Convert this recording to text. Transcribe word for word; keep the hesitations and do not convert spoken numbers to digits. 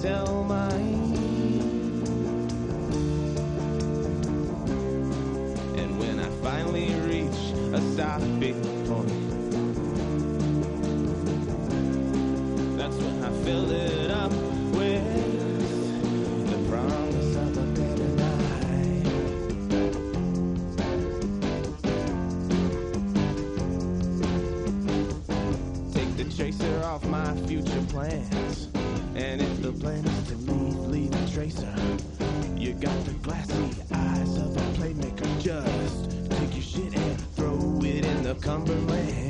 tell mine. And when I finally reach a stopping point, that's when I fill it up with the promise of a better life. Take the tracer off my future plans, and if the plan is to leave, leave a tracer. You got the glassy eyes of a playmaker. Just take your shit and throw it in the Cumberland.